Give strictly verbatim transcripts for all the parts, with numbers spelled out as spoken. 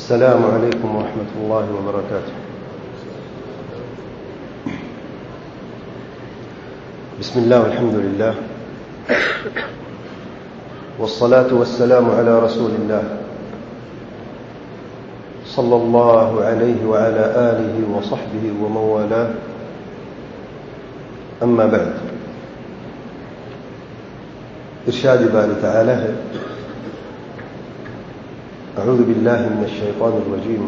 السلام عليكم ورحمة الله وبركاته. بسم الله والحمد لله والصلاة والسلام على رسول الله صلى الله عليه وعلى آله وصحبه ومن والاه. أما بعد، ارشاد باری تعالی ہے: اعوذ باللہ من الشیطان الرجیم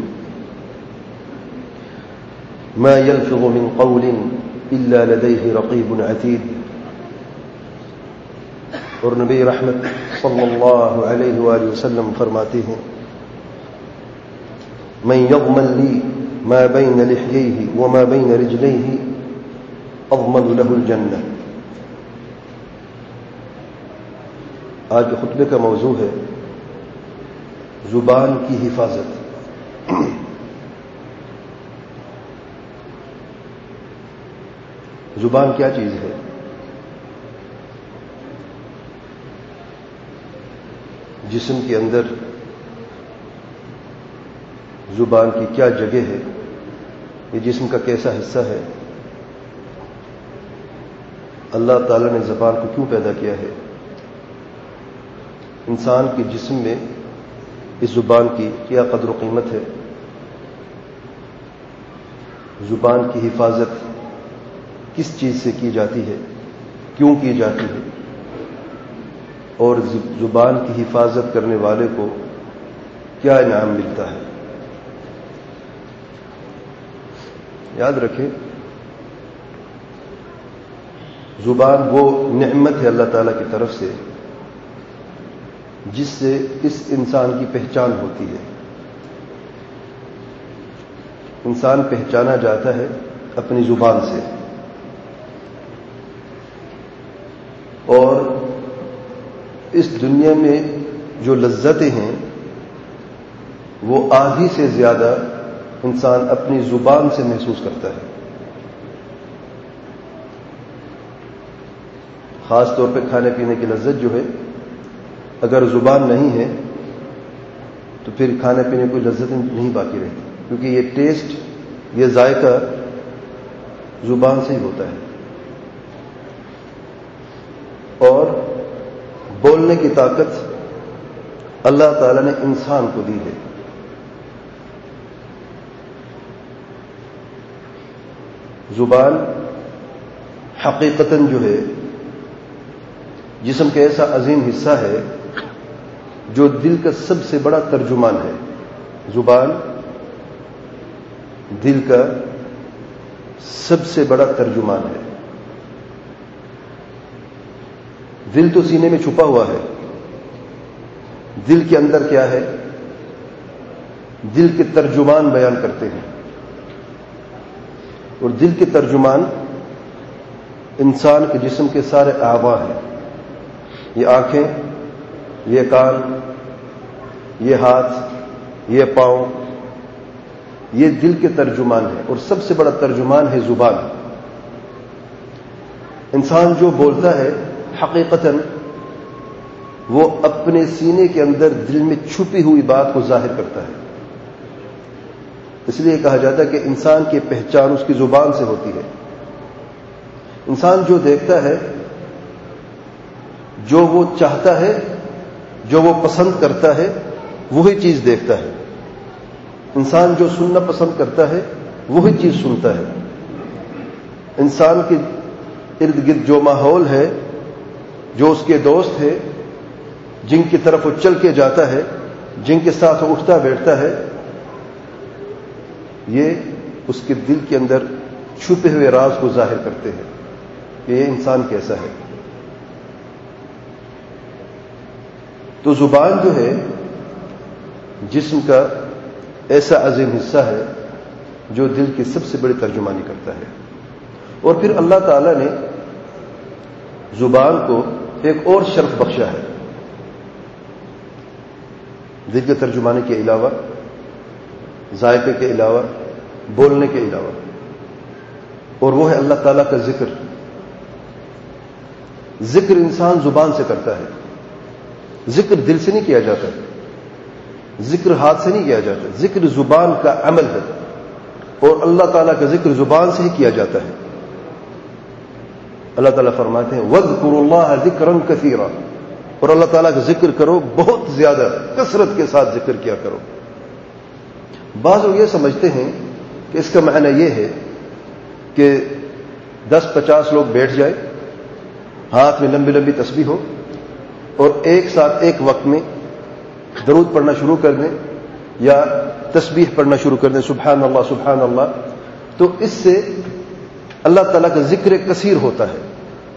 ما يلفظ من قول الا لديه رقیب عتید. اور نبی رحمت صلی اللہ علیہ وآلہ وسلم فرماتے ہیں: من يضمن لي ما بين لحييه وما بين رجليه اضمن له الجنہ. آج کے خطبے کا موضوع ہے زبان کی حفاظت. زبان کیا چیز ہے؟ جسم کے اندر زبان کی کیا جگہ ہے؟ یہ جسم کا کیسا حصہ ہے؟ اللہ تعالی نے زبان کو کیوں پیدا کیا ہے؟ انسان کے جسم میں اس زبان کی کیا قدر و قیمت ہے؟ زبان کی حفاظت کس چیز سے کی جاتی ہے؟ کیوں کی جاتی ہے؟ اور زبان کی حفاظت کرنے والے کو کیا انعام ملتا ہے؟ یاد رکھیں، زبان وہ نعمت ہے اللہ تعالیٰ کی طرف سے جس سے اس انسان کی پہچان ہوتی ہے. انسان پہچانا جاتا ہے اپنی زبان سے، اور اس دنیا میں جو لذتیں ہیں وہ آدھی سے زیادہ انسان اپنی زبان سے محسوس کرتا ہے. خاص طور پہ کھانے پینے کی لذت جو ہے، اگر زبان نہیں ہے تو پھر کھانے پینے کی لذت نہیں باقی رہتی، کیونکہ یہ ٹیسٹ، یہ ذائقہ زبان سے ہی ہوتا ہے. اور بولنے کی طاقت اللہ تعالی نے انسان کو دی ہے. زبان حقیقتاً جو ہے جسم کا ایسا عظیم حصہ ہے جو دل کا سب سے بڑا ترجمان ہے. زبان دل کا سب سے بڑا ترجمان ہے. دل تو سینے میں چھپا ہوا ہے. دل کے اندر کیا ہے؟ دل کے ترجمان بیان کرتے ہیں، اور دل کے ترجمان انسان کے جسم کے سارے اعضاء ہیں. یہ آنکھیں، یہ کان، یہ ہاتھ، یہ پاؤں، یہ دل کے ترجمان ہے. اور سب سے بڑا ترجمان ہے زبان. انسان جو بولتا ہے حقیقتاً وہ اپنے سینے کے اندر دل میں چھپی ہوئی بات کو ظاہر کرتا ہے. اس لیے کہا جاتا ہے کہ انسان کی پہچان اس کی زبان سے ہوتی ہے. انسان جو دیکھتا ہے، جو وہ چاہتا ہے، جو وہ پسند کرتا ہے، وہی چیز دیکھتا ہے. انسان جو سننا پسند کرتا ہے وہی چیز سنتا ہے. انسان کے ارد گرد جو ماحول ہے، جو اس کے دوست ہے، جن کی طرف وہ چل کے جاتا ہے، جن کے ساتھ وہ اٹھتا بیٹھتا ہے، یہ اس کے دل کے اندر چھپے ہوئے راز کو ظاہر کرتے ہیں کہ یہ انسان کیسا ہے. تو زبان جو ہے جسم کا ایسا عظیم حصہ ہے جو دل کی سب سے بڑی ترجمانی کرتا ہے. اور پھر اللہ تعالی نے زبان کو ایک اور شرف بخشا ہے دل کے ترجمانے کے علاوہ، ذائقے کے علاوہ، بولنے کے علاوہ، اور وہ ہے اللہ تعالیٰ کا ذکر. ذکر انسان زبان سے کرتا ہے، ذکر دل سے نہیں کیا جاتا. ذکر ہاتھ سے نہیں کیا جاتا، ذکر زبان کا عمل ہے، اور اللہ تعالیٰ کا ذکر زبان سے ہی کیا جاتا ہے۔ اللہ تعالیٰ فرماتے ہیں وَاذْكُرُوا اللَّهَ ذِكْرًا كَثِيرًا، اور اللہ تعالیٰ کا ذکر کرو، بہت زیادہ کثرت کے ساتھ ذکر کیا کرو۔ بعض لوگ یہ سمجھتے ہیں کہ اس کا معنی یہ ہے کہ دس پچاس لوگ بیٹھ جائے، ہاتھ میں لمبی لمبی تسبیح ہو، اور ایک ساتھ ایک وقت میں درود پڑھنا شروع کر دیں یا تسبیح پڑھنا شروع کر دیں، سبحان اللہ سبحان اللہ، تو اس سے اللہ تعالیٰ کا ذکر کثیر ہوتا ہے۔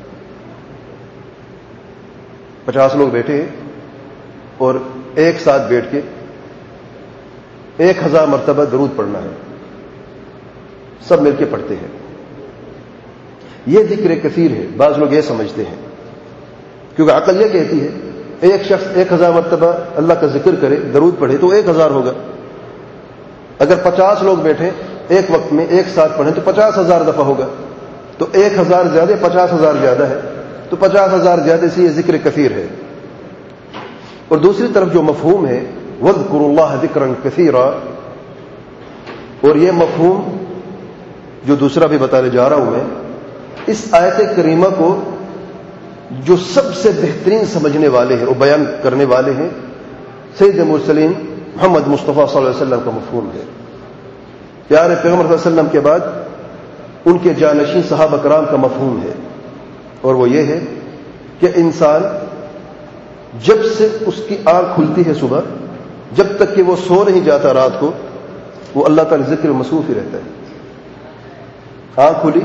پچاس لوگ بیٹھے ہیں اور ایک ساتھ بیٹھ کے ایک ہزار مرتبہ درود پڑھنا ہے، سب مل کے پڑھتے ہیں، یہ ذکر کثیر ہے۔ بعض لوگ یہ سمجھتے ہیں، کیونکہ عقل یہ کہتی ہے ایک شخص ایک ہزار مرتبہ اللہ کا ذکر کرے، درود پڑھے تو ایک ہزار ہوگا۔ اگر پچاس لوگ بیٹھے ایک وقت میں ایک ساتھ پڑھیں تو پچاس ہزار دفعہ ہوگا، تو ایک ہزار زیادہ پچاس ہزار زیادہ ہے، تو پچاس ہزار زیادہ سے یہ ذکر کثیر ہے۔ اور دوسری طرف جو مفہوم ہے وَاذْكُرُوا اللَّهَ ذِكْرًا كَثِيرًا، اور یہ مفہوم جو دوسرا بھی بتانے جا رہا ہوں میں، اس آیت کریمہ کو جو سب سے بہترین سمجھنے والے ہیں اور بیان کرنے والے ہیں سید المرسلین محمد مصطفیٰ صلی اللہ علیہ وسلم کا مفہوم ہے۔ پیارے پیغمبر صلی اللہ علیہ وسلم کے بعد ان کے جانشین صحابہ کرام کا مفہوم ہے، اور وہ یہ ہے کہ انسان جب سے اس کی آنکھ کھلتی ہے صبح، جب تک کہ وہ سو نہیں جاتا رات کو، وہ اللہ تعالی ذکر میں مصروف ہی رہتا ہے۔ آنکھ کھلی،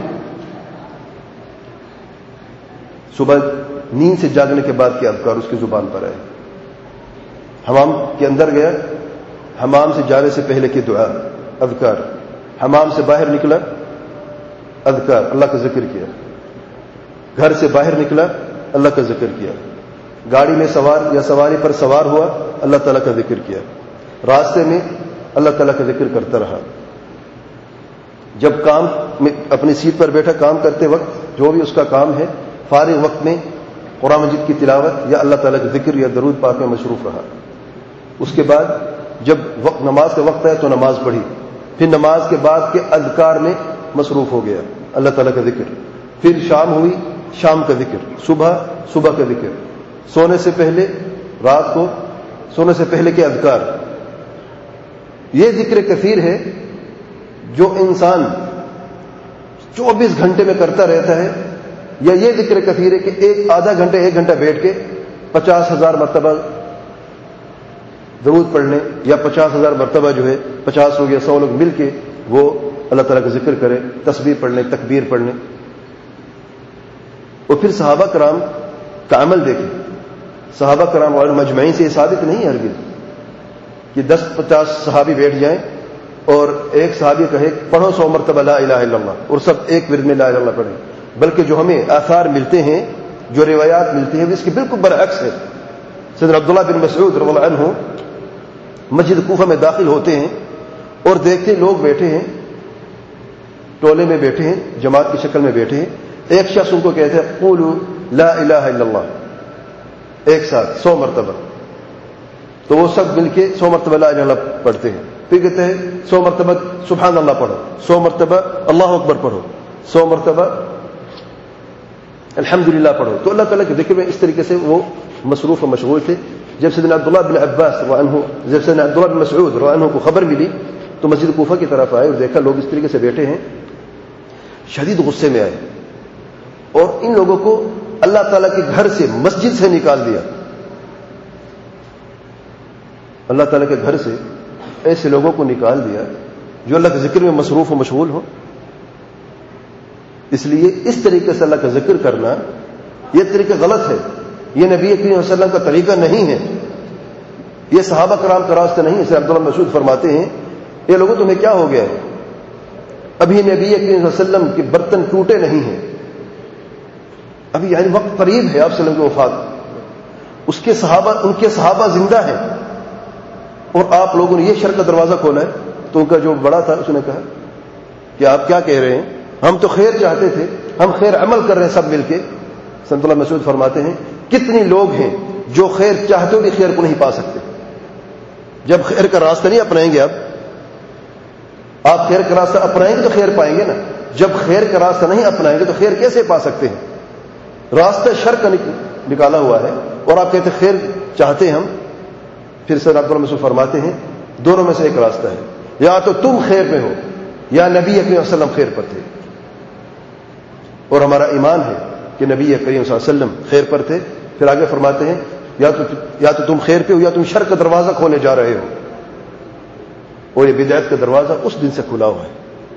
صبح نیند سے جاگنے کے بعد کے اذکار اس کی زبان پر آئے، حمام کے اندر گیا، حمام سے جانے سے پہلے کی دعا اذکار، حمام سے باہر نکلا اذکار، اللہ کا ذکر کیا، گھر سے باہر نکلا اللہ کا ذکر کیا، گاڑی میں سوار یا سواری پر سوار ہوا اللہ تعالیٰ کا ذکر کیا، راستے میں اللہ تعالیٰ کا ذکر کرتا رہا، جب کام میں اپنی سیٹ پر بیٹھا کام کرتے وقت جو بھی اس کا کام ہے، فارغ وقت میں قرآن مجید کی تلاوت یا اللہ تعالیٰ کا ذکر یا درود پاک میں مصروف رہا۔ اس کے بعد جب وقت نماز کا وقت آیا تو نماز پڑھی، پھر نماز کے بعد کے اذکار میں مصروف ہو گیا، اللہ تعالیٰ کا ذکر، پھر شام ہوئی شام کا ذکر، صبح صبح کا ذکر، سونے سے پہلے رات کو سونے سے پہلے کے اذکار۔ یہ ذکر کثیر ہے جو انسان چوبیس گھنٹے میں کرتا رہتا ہے، یا یہ ذکر کثیر ہے کہ ایک آدھا گھنٹہ ایک گھنٹہ بیٹھ کے پچاس ہزار مرتبہ درود پڑھنے، یا پچاس ہزار مرتبہ جو ہے پچاس لوگ یا سو لوگ مل کے وہ اللہ تعالیٰ کا ذکر کرے، تسبیح پڑھنے، تکبیر پڑھنے۔ اور پھر صحابہ کرام کا عمل دیکھیں، صحابہ کرام اور مجمعین سے یہ ثابت نہیں ہے ہرگز کہ دس پچاس صحابی بیٹھ جائیں اور ایک صحابی کہے پڑھو سو مرتبہ لا الہ الا اللہ، اور سب ایک ورد میں لا الہ الا اللہ پڑھیں، بلکہ جو ہمیں آثار ملتے ہیں، جو روایات ملتی ہیں، اس کے بالکل برعکس ہے۔ سیدنا عبداللہ بن مسعود رضی اللہ عنہ مسجد کوفہ میں داخل ہوتے ہیں اور دیکھتے ہیں لوگ بیٹھے ہیں، ٹولے میں بیٹھے ہیں، جماعت کی شکل میں بیٹھے ہیں، ایک شخص ان کو کہتے ہیں قولوا لا الہ الا اللہ، ایک ساتھ سو مرتبہ، تو وہ سب مل کے سو مرتبہ لا الہ الا اللہ پڑھتے ہیں، پھر کہتے ہیں سو مرتبہ سبحان اللہ پڑھو، سو مرتبہ اللہ اکبر پڑھو، سو مرتبہ الحمدللہ پڑھو۔ تو اللہ تعالیٰ کے ذکر میں اس طریقے سے وہ مصروف و مشغول تھے۔ جب سیدنا عبداللہ بن عباس رضی اللہ عنہ جب سیدنا عبداللہ بن مسعود رضی اللہ عنہ کو خبر ملی تو مسجد کوفہ کی طرف آئے اور دیکھا لوگ اس طریقے سے بیٹھے ہیں، شدید غصے میں آئے اور ان لوگوں کو اللہ تعالیٰ کے گھر سے، مسجد سے نکال دیا۔ اللہ تعالیٰ کے گھر سے ایسے لوگوں کو نکال دیا جو اللہ کے ذکر میں مصروف و مشغول ہو۔ اس لیے اس طریقے سے اللہ کا ذکر کرنا یہ طریقہ غلط ہے، یہ نبی کریم صلی اللہ علیہ وسلم کا طریقہ نہیں ہے، یہ صحابہ کرام کا راستہ نہیں ہے۔ اسے عبداللہ مسعود فرماتے ہیں یہ لوگوں تمہیں کیا ہو گیا ہے، ابھی نبی کریم صلی اللہ علیہ وسلم کے برتن ٹوٹے نہیں ہیں، ابھی یعنی وقت قریب ہے آپ صلی اللہ علیہ وسلم کی وفات، اس کے صحابہ ان کے صحابہ زندہ ہیں، اور آپ لوگوں نے یہ شر کا دروازہ کھولا ہے۔ تو ان کا جو بڑا تھا اس نے کہا کہ آپ کیا کہہ رہے ہیں، ہم تو خیر چاہتے تھے، ہم خیر عمل کر رہے ہیں سب مل کے۔ سنت اللہ مسعود فرماتے ہیں کتنے لوگ ہیں جو خیر چاہتے ہوئے خیر کو نہیں پا سکتے، جب خیر کا راستہ نہیں اپنائیں گے، اب آپ خیر کا راستہ اپنائیں گے تو خیر پائیں گے نا، جب خیر کا راستہ نہیں اپنائیں گے تو خیر کیسے پا سکتے ہیں؟ راستہ شر کا نکالا ہوا ہے اور آپ کہتے ہیں خیر چاہتے ہیں ہم. پھر سر عبد الرحمن فرماتے ہیں دونوں میں سے ایک راستہ ہے، یا تو تم خیر میں ہو یا نبی کریم صلی اللہ علیہ وسلم خیر پر تھے، اور ہمارا ایمان ہے کہ نبی کریم صلی اللہ علیہ وسلم خیر پر تھے. پھر آگے فرماتے ہیں یا تو یا تو تم خیر پہ ہو یا تم شر کا دروازہ کھولنے جا رہے ہو، اور یہ بدعت کا دروازہ اس دن سے کھلا ہوا ہے.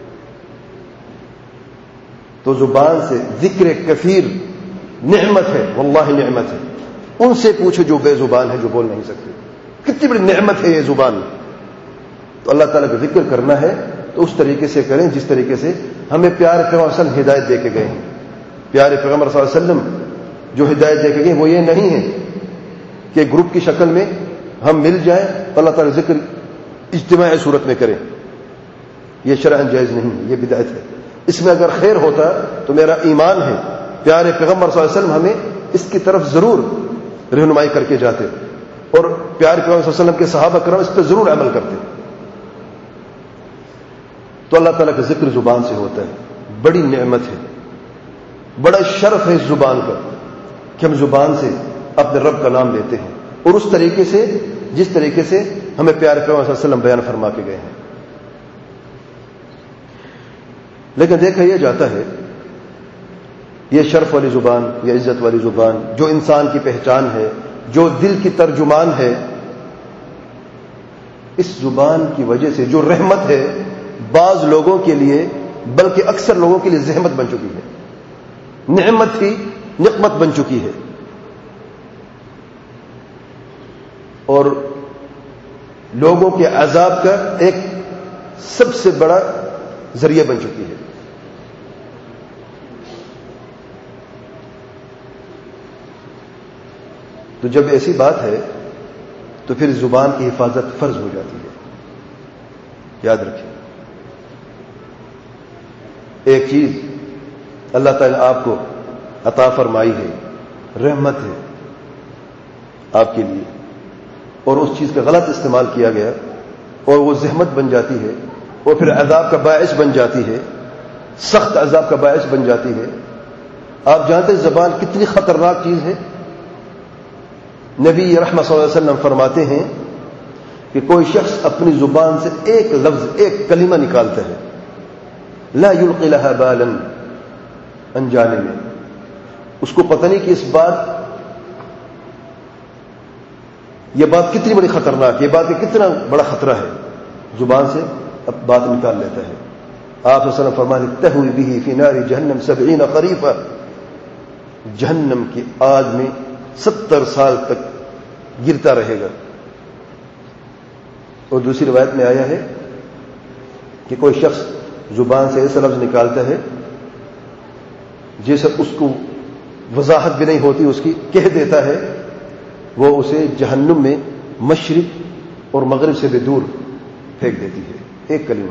تو زبان سے ذکر کثیر نعمت ہے، واللہ نعمت ہے. ان سے پوچھو جو بے زبان ہے، جو بول نہیں سکتے، کتنی بڑی نعمت ہے یہ زبان. تو اللہ تعالیٰ کا ذکر کرنا ہے تو اس طریقے سے کریں جس طریقے سے ہمیں پیارے پیغمبر صلی اللہ علیہ وسلم ہدایت دے کے گئے ہیں. پیارے پیغمبر صلی اللہ علیہ وسلم جو ہدایت دے کے گئے وہ یہ نہیں ہے کہ گروپ کی شکل میں ہم مل جائیں اللہ تعالیٰ ذکر اجتماعی صورت میں کریں. یہ شرعاً جائز نہیں، یہ بدعت ہے. اس میں اگر خیر ہوتا تو میرا ایمان ہے پیارے پیغمبر صلی اللہ علیہ وسلم ہمیں اس کی طرف ضرور رہنمائی کر کے جاتے، اور پیارے پیغمبر صلی اللہ علیہ وسلم کے صحابہ کرام اس پہ ضرور عمل کرتے. تو اللہ تعالیٰ کا ذکر زبان سے ہوتا ہے، بڑی نعمت ہے، بڑا شرف ہے اس زبان کا کہ ہم زبان سے اپنے رب کا نام لیتے ہیں، اور اس طریقے سے جس طریقے سے ہمیں پیارے پیغمبر صلی اللہ علیہ وسلم بیان فرما کے گئے ہیں. لیکن دیکھا یہ جاتا ہے یہ شرف والی زبان، یہ عزت والی زبان جو انسان کی پہچان ہے، جو دل کی ترجمان ہے، اس زبان کی وجہ سے جو رحمت ہے بعض لوگوں کے لیے بلکہ اکثر لوگوں کے لیے زحمت بن چکی ہے، نعمت ہی نقمت بن چکی ہے، اور لوگوں کے عذاب کا ایک سب سے بڑا ذریعہ بن چکی ہے. تو جب ایسی بات ہے تو پھر زبان کی حفاظت فرض ہو جاتی ہے. یاد رکھیں ایک چیز اللہ تعالیٰ آپ کو عطا فرمائی ہے، رحمت ہے آپ کے لیے، اور اس چیز کا غلط استعمال کیا گیا اور وہ زحمت بن جاتی ہے اور پھر عذاب کا باعث بن جاتی ہے، سخت عذاب کا باعث بن جاتی ہے. آپ جانتے ہیں زبان کتنی خطرناک چیز ہے. نبی رحمت صلی اللہ علیہ وسلم فرماتے ہیں کہ کوئی شخص اپنی زبان سے ایک لفظ، ایک کلمہ نکالتا ہے، لا یلقی لها بالا، انجانے میں اس کو پتہ نہیں کہ اس بات یہ بات کتنی بڑی خطرناک، یہ بات کا کتنا بڑا خطرہ ہے، زبان سے اب بات نکال لیتا ہے. آپ صلی اللہ علیہ وسلم فرماتے تہوی به فی نار جہنم سبعین خریفا، جہنم کی آگ میں ستر سال تک گرتا رہے گا. اور دوسری روایت میں آیا ہے کہ کوئی شخص زبان سے ایسا لفظ نکالتا ہے جیسے اس کو وضاحت بھی نہیں ہوتی اس کی، کہہ دیتا ہے، وہ اسے جہنم میں مشرق اور مغرب سے بھی دور پھینک دیتی ہے. ایک کلمہ،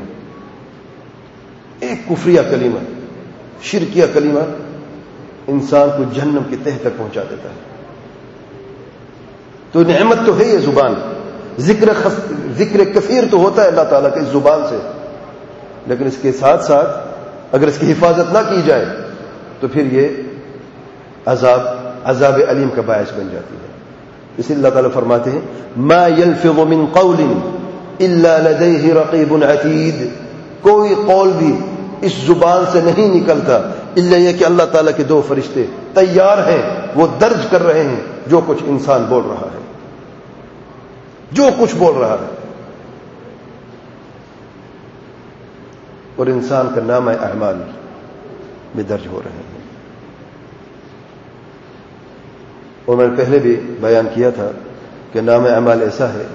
ایک کفریہ کلمہ، شرکیہ کلمہ انسان کو جہنم کی تہہ تک پہنچا دیتا ہے. تو نعمت تو ہے یہ زبان، ذکر خف... ذکر کثیر تو ہوتا ہے اللہ تعالیٰ کے اس زبان سے، لیکن اس کے ساتھ ساتھ اگر اس کی حفاظت نہ کی جائے تو پھر یہ عذاب عذاب علیم کا باعث بن جاتی ہے. اس لیے اللہ تعالیٰ فرماتے ہیں ما يلفظ من قول الا لديه رقیب عتید، کوئی قول بھی اس زبان سے نہیں نکلتا الا یہ کہ اللہ تعالیٰ کے دو فرشتے تیار ہیں، وہ درج کر رہے ہیں جو کچھ انسان بول رہا ہے، جو کچھ بول رہا ہے. اور انسان کا نام اعمال میں درج ہو رہے ہیں. اور میں نے پہلے بھی بیان کیا تھا کہ نام اعمال ایسا ہے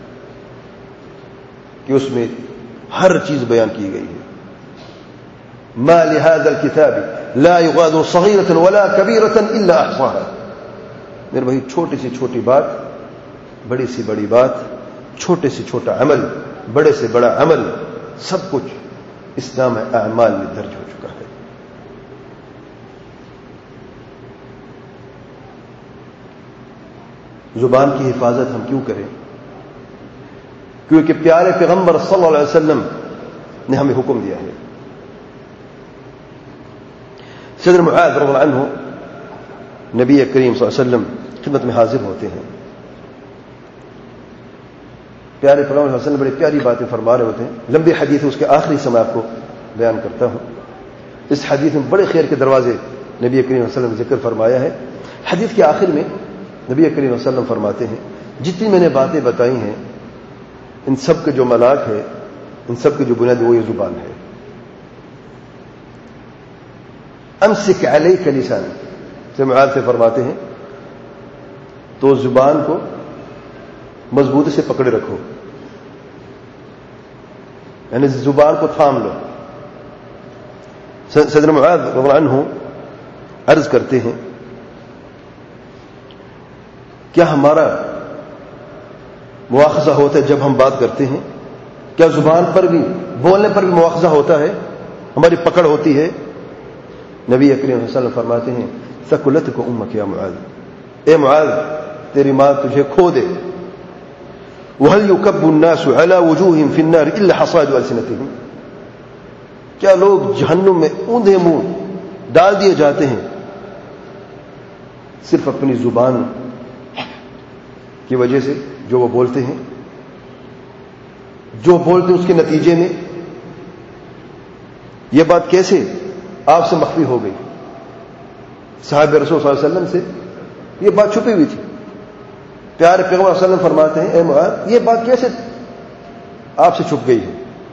کہ اس میں ہر چیز بیان کی گئی ہے. ما لهذا الكتاب لا يغادر صغيرة ولا كبيرة الا احصاها. میرے بھائی چھوٹی سی چھوٹی بات، بڑی سی بڑی بات، چھوٹے سے چھوٹا عمل، بڑے سے بڑا عمل، سب کچھ اس نام اعمال میں درج ہو چکا ہے. زبان کی حفاظت ہم کیوں کریں؟ کیونکہ پیارے پیغمبر صلی اللہ علیہ وسلم نے ہمیں حکم دیا ہے. سیدنا معاذ رضی اللہ عنہ نبی کریم صلی اللہ علیہ وسلم خدمت میں حاضر ہوتے ہیں. پیارے پیغمبر صلی اللہ علیہ وسلم بڑی پیاری باتیں فرما رہے ہوتے ہیں. لمبی حدیث ہے, اس کے آخری سے میں آپ کو بیان کرتا ہوں. اس حدیث میں بڑے خیر کے دروازے نبی کریم صلی اللہ علیہ وسلم نے ذکر فرمایا ہے. حدیث کے آخر میں نبی کریم صلی اللہ علیہ وسلم فرماتے ہیں جتنی میں نے باتیں بتائی ہیں ان سب کے جو ملاک ہے, ان سب کی جو بنیاد وہ یہ زبان ہے. امسک علیک لسانک سے معاذ سے فرماتے ہیں تو زبان کو مضبوطی سے پکڑے رکھو, یعنی زبان کو تھام لو. سیدنا معاذ رضی اللہ عنہ عرض کرتے ہیں کیا ہمارا مواخذہ ہوتا ہے جب ہم بات کرتے ہیں؟ کیا زبان پر بھی, بولنے پر بھی مواخذہ ہوتا ہے, ہماری پکڑ ہوتی ہے؟ نبی کریم صلی اللہ علیہ وسلم فرماتے ہیں ثقلتک امک یا معاذ, اے معاذ تیری ماں تجھے کھو دے. وهل يكب الناس على وجوههم في النار الا حصائد السنتهم, کیا لوگ جہنم میں اوندھے منہ ڈال دیے جاتے ہیں صرف اپنی زبان کی وجہ سے, جو وہ بولتے ہیں, جو بولتے ہیں اس کے نتیجے میں. یہ بات کیسے آپ سے مخفی ہو گئی؟ صحابہ رسول صلی اللہ علیہ وسلم سے یہ بات چھپی ہوئی تھی. پیارے پیغمبر صلی اللہ علیہ وسلم فرماتے ہیں اے معاذ یہ بات کیسے آپ سے چھپ گئی ہے؟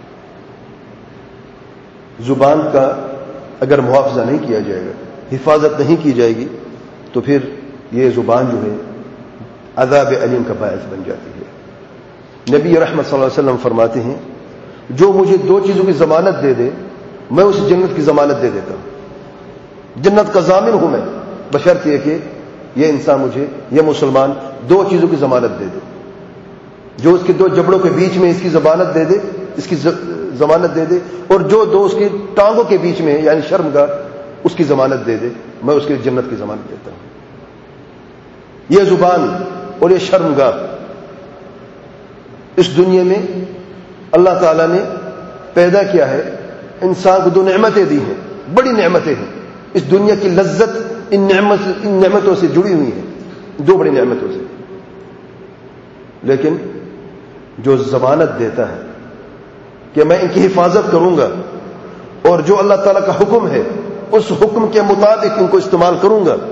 زبان کا اگر محافظہ نہیں کیا جائے گا, حفاظت نہیں کی جائے گی, تو پھر یہ زبان جو ہے عذاب علیم کا باعث بن جاتی ہے. نبی رحمت صلی اللہ علیہ وسلم فرماتے ہیں جو مجھے دو چیزوں کی ضمانت دے دے میں اسے جنت کی ضمانت دے دیتا ہوں. جنت کا ضامن ہوں میں, بشرط یہ کہ یہ انسان مجھے, یہ مسلمان دو چیزوں کی ضمانت دے دے. جو اس کے دو جبڑوں کے بیچ میں اس کی ضمانت دے دے, اس کی ضمانت دے دے, اور جو دو اس کی ٹانگوں کے بیچ میں یعنی شرمگاہ اس کی ضمانت دے دے, میں اس کی جنت کی ضمانت دیتا ہوں. یہ زبان اور یہ شرمگاہ اس دنیا میں اللہ تعالیٰ نے پیدا کیا ہے, انسان کو دو نعمتیں دی ہیں, بڑی نعمتیں ہیں. اس دنیا کی لذت ان نعمت ان نعمتوں سے جڑی ہوئی ہے, دو بڑی نعمتوں سے. لیکن جو ضمانت دیتا ہے کہ میں ان کی حفاظت کروں گا اور جو اللہ تعالیٰ کا حکم ہے اس حکم کے مطابق ان کو استعمال کروں گا,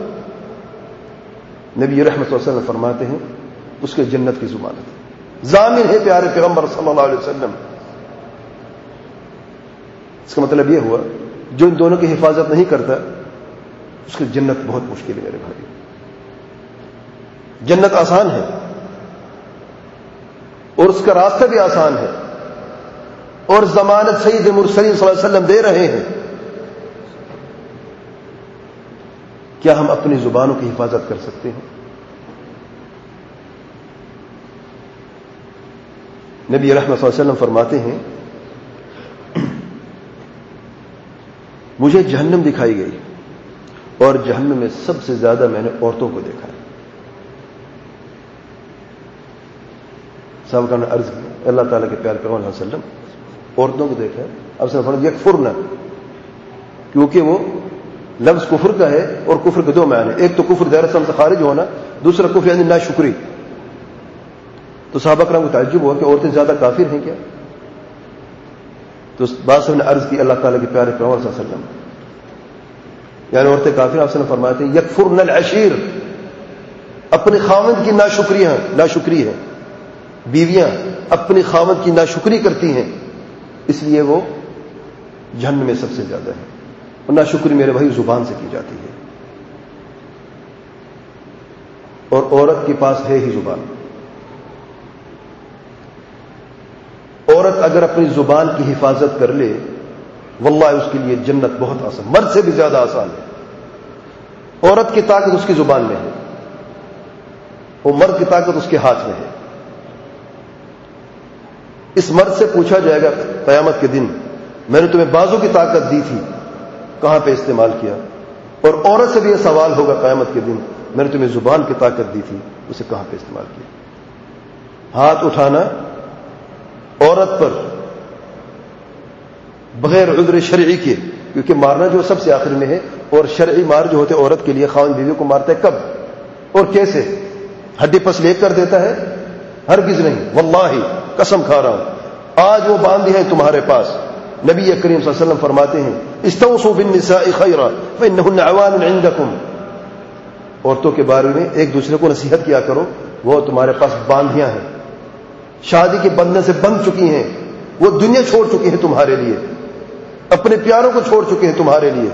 نبی رحمت صلی اللہ علیہ وسلم فرماتے ہیں اس کے جنت کی ضمانت ضامن ہے پیارے پیغمبر صلی اللہ علیہ وسلم. اس کا مطلب یہ ہوا جو ان دونوں کی حفاظت نہیں کرتا اس کی جنت بہت مشکل ہے میرے بھائی. جنت آسان ہے اور اس کا راستہ بھی آسان ہے, اور ضمانت سید مرسلین صلی اللہ علیہ وسلم دے رہے ہیں. کیا ہم اپنی زبانوں کی حفاظت کر سکتے ہیں؟ نبی رحمت صلی اللہ علیہ وسلم فرماتے ہیں مجھے جہنم دکھائی گئی اور جہنم میں سب سے زیادہ میں نے عورتوں کو دیکھا ہے. صحابہ نے عرض کی اللہ تعالیٰ کے پیارے پیغمبر صلی اللہ علیہ وسلم عورتوں کو دیکھا ہے؟ اب سے فرمایا یکفرن, کیونکہ وہ لفظ کفر کا ہے اور کفر کے دو معنی, ایک تو کفر دائرہ اسلام سے خارج ہونا, دوسرا کفر یعنی ناشکری. تو صحابہ کرام کو تعجب ہوا کہ عورتیں زیادہ کافر ہیں کیا؟ تو بعض نے عرض کی اللہ تعالیٰ کے پیارے پیغمبر صلی اللہ علیہ وسلم یعنی عورتیں کافر, آپ سے فرماتے ہیں یکفرن العشیر, اپنے خاوند کی ناشکریاں ناشکری ہے, بیویاں اپنی خاوند کی ناشکری کرتی ہیں اس لیے وہ جہنم میں سب سے زیادہ ہے. اور ناشکری میرے بھائی زبان سے کی جاتی ہے, اور عورت کے پاس ہے ہی زبان. عورت اگر اپنی زبان کی حفاظت کر لے واللہ اس کے لیے جنت بہت آسان, مرد سے بھی زیادہ آسان ہے. عورت کی طاقت اس کی زبان میں ہے, وہ مرد کی طاقت اس کے ہاتھ میں ہے. اس مرد سے پوچھا جائے گا قیامت کے دن میں نے تمہیں بازو کی طاقت دی تھی, کہاں پہ استعمال کیا؟ اور عورت سے بھی یہ سوال ہوگا قیامت کے دن میں نے تمہیں زبان کی طاقت دی تھی, اسے کہاں پہ استعمال کیا؟ ہاتھ اٹھانا عورت پر بغیر عذر شرعی کے، کیونکہ مارنا جو سب سے آخر میں ہے، اور شرعی مار جو ہوتے عورت کے لیے خاوند بیوی کو مارتا ہے کب اور کیسے؟ ہڈی پس لے کر دیتا ہے؟ ہرگز نہیں، واللہ قسم کھا رہا ہوں، آج وہ باندھے ہیں تمہارے پاس۔ نبی کریم صلی اللہ علیہ وسلم فرماتے ہیں استوصوا بالنساء خیرا فانهن عوان عندکم، عورتوں کے بارے میں ایک دوسرے کو نصیحت کیا کرو، وہ تمہارے پاس باندھیاں ہیں، شادی کے بندھن سے بندھ چکی ہیں، وہ دنیا چھوڑ چکی ہیں تمہارے لیے، اپنے پیاروں کو چھوڑ چکے ہیں تمہارے لیے،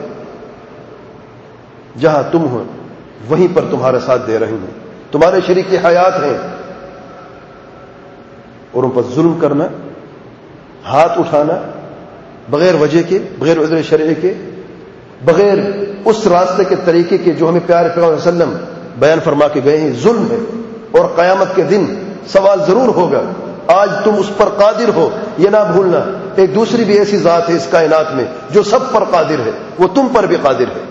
جہاں تم ہو وہیں پر تمہارا ساتھ دے رہی ہیں، تمہارے شریک حیات ہیں، اور ان پر ظلم کرنا، ہاتھ اٹھانا بغیر وجہ کے، بغیر عذر شرعی کے، بغیر اس راستے کے طریقے کے جو ہمیں پیارے پیغمبر صلی اللہ علیہ وسلم بیان فرما کے گئے ہیں، ظلم ہے، اور قیامت کے دن سوال ضرور ہوگا۔ آج تم اس پر قادر ہو، یہ نہ بھولنا، ایک دوسری بھی ایسی ذات ہے اس کائنات میں جو سب پر قادر ہے، وہ تم پر بھی قادر ہے۔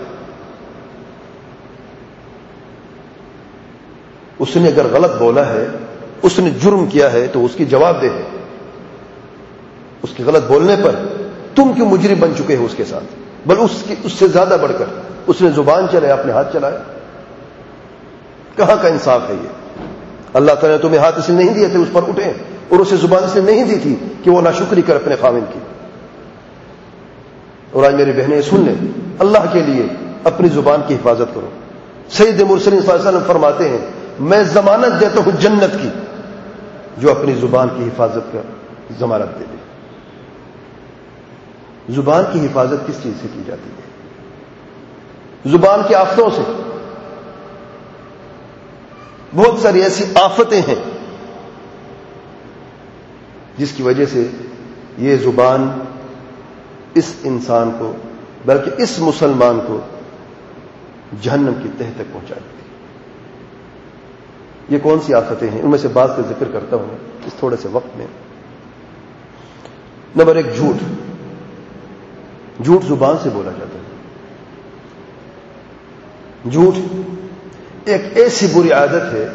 اس نے اگر غلط بولا ہے، اس نے جرم کیا ہے تو اس کی جواب دہ ہے، اس کے غلط بولنے پر تم کیوں مجرم بن چکے ہو اس کے ساتھ، بل اس کی اس سے زیادہ بڑھ کر اس نے زبان چلایا، اپنے ہاتھ چلایا، کہاں کا انصاف ہے یہ؟ اللہ تعالیٰ نے تمہیں ہاتھ اس لیے نہیں دیے تھے اس پر اٹھے، اور اسے زبان اس لیے نہیں دی تھی کہ وہ ناشکری کر اپنے خاوند کی۔ اور آج میری بہنیں سن لیں، اللہ کے لیے اپنی زبان کی حفاظت کرو۔ سید مرسلین صلی اللہ علیہ وسلم فرماتے ہیں میں ضمانت دیتا ہوں جنت کی، جو اپنی زبان کی حفاظت کا ضمانت دے دے۔ زبان کی حفاظت کس چیز سے کی جاتی ہے؟ زبان کی آفتوں سے۔ بہت ساری ایسی آفتیں ہیں جس کی وجہ سے یہ زبان اس انسان کو، بلکہ اس مسلمان کو جہنم کی تہ تک پہنچا دیتی ہے۔ یہ کون سی آفتیں ہیں؟ ان میں سے بعض کا ذکر کرتا ہوں اس تھوڑے سے وقت میں۔ نمبر ایک، جھوٹ۔ جھوٹ زبان سے بولا جاتا ہے۔ جھوٹ ایک ایسی بری عادت ہے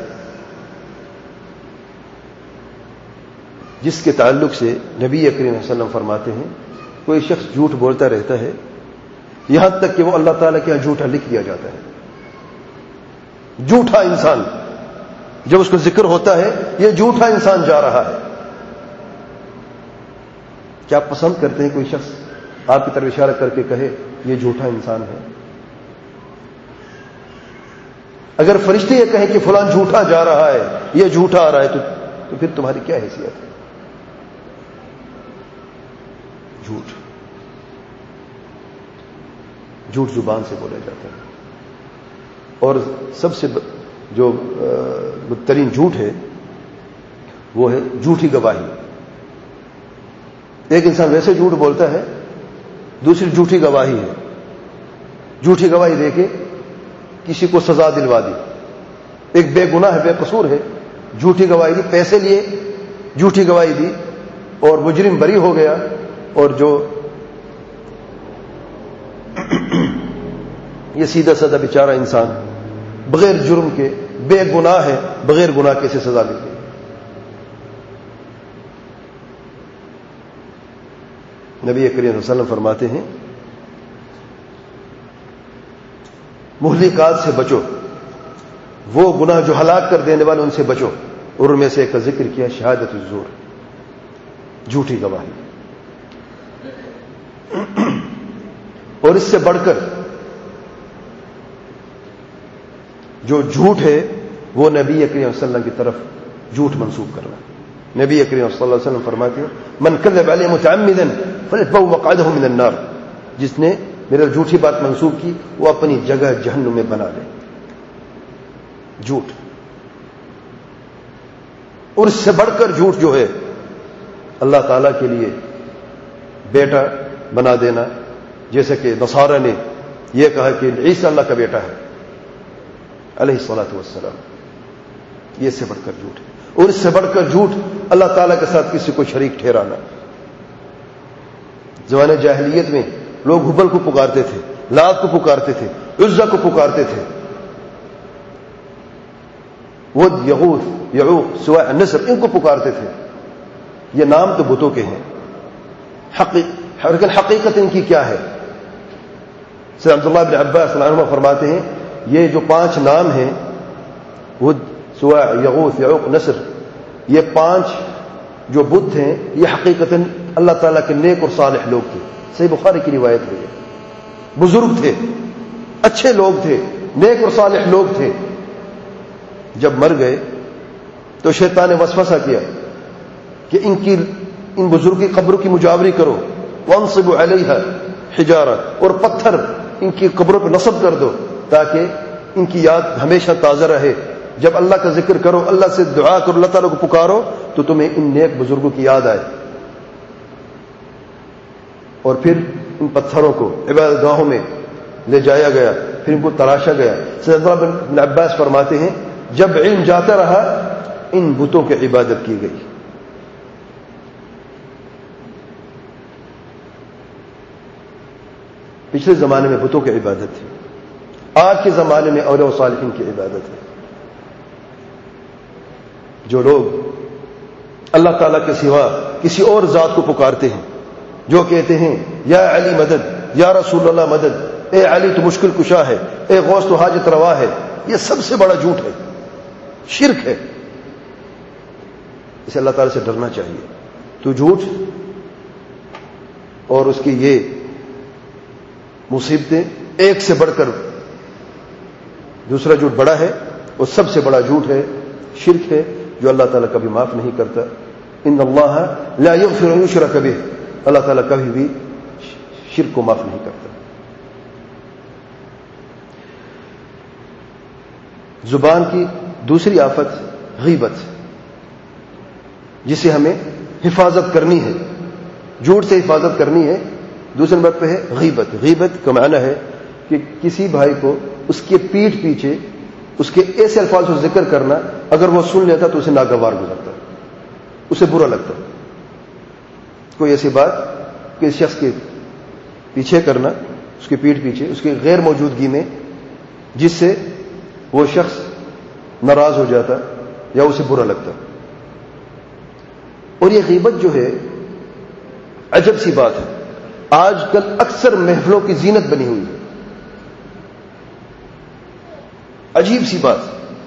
جس کے تعلق سے نبی کریم صلی اللہ علیہ وسلم فرماتے ہیں کوئی شخص جھوٹ بولتا رہتا ہے یہاں تک کہ وہ اللہ تعالیٰ کے یہاں جھوٹا لکھ دیا جاتا ہے۔ جھوٹا انسان جب اس کو ذکر ہوتا ہے یہ جھوٹا انسان جا رہا ہے۔ کیا آپ پسند کرتے ہیں کوئی شخص آپ کی طرف اشارہ کر کے کہے یہ جھوٹا انسان ہے؟ اگر فرشتے یہ کہیں کہ فلاں جھوٹا جا رہا ہے، یہ جھوٹا آ رہا ہے، تو, تو پھر تمہاری کیا حیثیت ہے؟ جھوٹ جھوٹ زبان سے بولا جاتا ہے۔ اور سب سے جو بدترین جھوٹ ہے وہ ہے جھوٹی گواہی۔ ایک انسان ویسے جھوٹ بولتا ہے، دوسری جھوٹی گواہی ہے، جھوٹی گواہی دے کے کسی کو سزا دلوا دی۔ ایک بے گناہ ہے، بے قصور ہے، جھوٹی گواہی دی، پیسے لیے جھوٹی گواہی دی اور مجرم بری ہو گیا، اور جو یہ سیدھا سادہ بیچارہ انسان بغیر جرم کے بے گناہ ہے، بغیر گناہ کے اسے سزا مل گئی۔ نبی کریم صلی اللہ علیہ وسلم فرماتے ہیں مہلکات سے بچو، وہ گناہ جو ہلاک کر دینے والے ان سے بچو، اور ان میں سے ایک کا ذکر کیا شہادت الزور، جھوٹی گواہی۔ اور اس سے بڑھ کر جو جھوٹ ہے وہ نبی کریم صلی اللہ علیہ وسلم کی طرف جھوٹ منسوب کرنا۔ نبی کریم صلی اللہ علیہ وسلم فرماتے ہیں من کذب علی متعمدا فليتبوأ مقعده من النار، جس نے میرا جھوٹی بات منسوب کی وہ اپنی جگہ جہنم میں بنا لے۔ جھوٹ، اور اس سے بڑھ کر جھوٹ جو ہے اللہ تعالیٰ کے لیے بیٹا بنا دینا، جیسے کہ نصارہ نے یہ کہا کہ عیسیٰ اللہ کا بیٹا ہے علیہ الصلاۃ والسلام، یہ اس سے بڑھ کر جھوٹ ہے۔ اور اس سے بڑھ کر جھوٹ اللہ تعالیٰ کے ساتھ کسی کو شریک ٹھہرانا۔ زمانہ جاہلیت میں لوگ ہبل کو پکارتے تھے، لات کو پکارتے تھے، عزا کو پکارتے تھے، ود، یغوث، یعوق، سواع، نصر، ان کو پکارتے تھے۔ یہ نام تو بتوں کے ہیں، لیکن حقیقت ان کی کیا ہے؟ سید عبداللہ بن عباس رضی اللہ عنہ فرماتے ہیں یہ جو پانچ نام ہیں ود، سواع، یغوث، یعوق، نصر، یہ پانچ جو بت ہیں یہ حقیقتاً اللہ تعالیٰ کے نیک اور صالح لوگ تھے. صحیح بخاری کی روایت ہے، بزرگ تھے، اچھے لوگ تھے، نیک اور صالح لوگ تھے. جب مر گئے تو شیطان نے وسوسہ کیا کہ ان کی ان بزرگ کی قبروں کی مجاوری کرو، وانصبوا علیہا حجارہ، اور پتھر ان کی قبروں پہ نصب کر دو تاکہ ان کی یاد ہمیشہ تازہ رہے. جب اللہ کا ذکر کرو، اللہ سے دعا کرو، اللہ تعالیٰ کو پکارو تو تمہیں ان نیک بزرگوں کی یاد آئے. اور پھر ان پتھروں کو عبادت گاہوں میں لے جایا گیا، پھر ان کو تراشا گیا. سید عبداللہ بن عباس فرماتے ہیں جب علم جاتا رہا ان بتوں کی عبادت کی گئی. پچھلے زمانے میں بتوں کی عبادت تھی، آج کے زمانے میں اولیاء و صالحین کی عبادت ہے. جو لوگ اللہ تعالیٰ کے سوا کسی اور ذات کو پکارتے ہیں، جو کہتے ہیں یا علی مدد، یا رسول اللہ مدد، اے علی تو مشکل کشا ہے، اے غوث تو حاجت روا ہے، یہ سب سے بڑا جھوٹ ہے، شرک ہے. اسے اللہ تعالیٰ سے ڈرنا چاہیے. تو جھوٹ اور اس کی یہ مصیبتیں، ایک سے بڑھ کر دوسرا جھوٹ بڑا ہے، اور سب سے بڑا جھوٹ ہے، شرک ہے، جو اللہ تعالیٰ کبھی معاف نہیں کرتا. ان اللہ لا یغفر ان یشرک بہ، اللہ تعالیٰ کبھی بھی شرک کو معاف نہیں کرتا. زبان کی دوسری آفت غیبت، جسے ہمیں حفاظت کرنی ہے، جھوٹ سے حفاظت کرنی ہے. دوسرے نمبر پہ ہے غیبت. غیبت کا معنی ہے کہ کسی بھائی کو اس کے پیٹھ پیچھے اس کے ایسے الفاظ کو ذکر کرنا، اگر وہ سن لیتا تو اسے ناگوار گزرتا، اسے برا لگتا. کوئی ایسی بات کسی شخص کے پیچھے کرنا، اس کے پیٹھ پیچھے، اس کی غیر موجودگی میں، جس سے وہ شخص ناراض ہو جاتا یا اسے برا لگتا. اور یہ غیبت جو ہے عجب سی بات ہے، آج کل اکثر محفلوں کی زینت بنی ہوئی ہے. عجیب سی بات.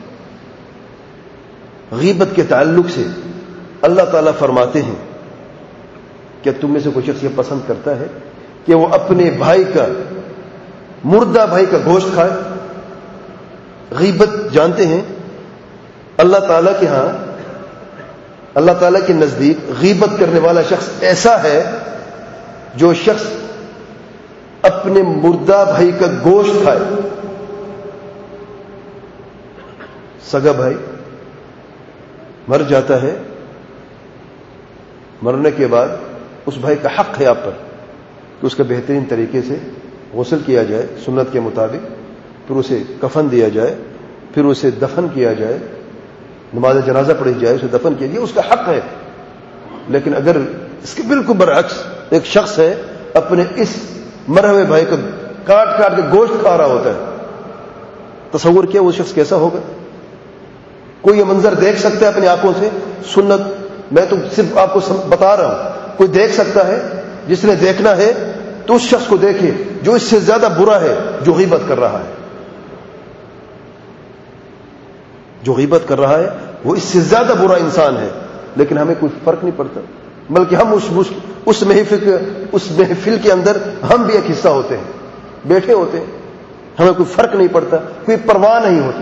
غیبت کے تعلق سے اللہ تعالیٰ فرماتے ہیں کہ تم میں سے کوئی شخص یہ پسند کرتا ہے کہ وہ اپنے بھائی کا، مردہ بھائی کا گوشت کھائے. غیبت جانتے ہیں اللہ تعالیٰ کے ہاں، اللہ تعالیٰ کے نزدیک غیبت کرنے والا شخص ایسا ہے جو شخص اپنے مردہ بھائی کا گوشت کھائے. سگا بھائی مر جاتا ہے، مرنے کے بعد اس بھائی کا حق ہے آپ پر کہ اس کا بہترین طریقے سے غسل کیا جائے سنت کے مطابق، پھر اسے کفن دیا جائے، پھر اسے دفن کیا جائے، نماز جنازہ پڑھی جائے، اسے دفن کیا جائے، اس کا حق ہے. لیکن اگر اس کے بالکل برعکس ایک شخص ہے اپنے اس مرے ہوئے بھائی کا کاٹ کاٹ کے گوشت کھا رہا ہوتا ہے، تصور کیا وہ شخص کیسا ہوگا؟ کوئی یہ منظر دیکھ سکتا ہے اپنی آنکھوں سے؟ سنت میں تو صرف آپ کو بتا رہا ہوں، کوئی دیکھ سکتا ہے؟ جس نے دیکھنا ہے تو اس شخص کو دیکھے جو اس سے زیادہ برا ہے، جو غیبت کر رہا ہے. جو غیبت کر رہا ہے وہ اس سے زیادہ برا انسان ہے، لیکن ہمیں کوئی فرق نہیں پڑتا، بلکہ ہم اس اس محفل اس محفل کے اندر ہم بھی ایک حصہ ہوتے ہیں، بیٹھے ہوتے ہیں، ہمیں کوئی فرق نہیں پڑتا، کوئی پرواہ نہیں ہوتی.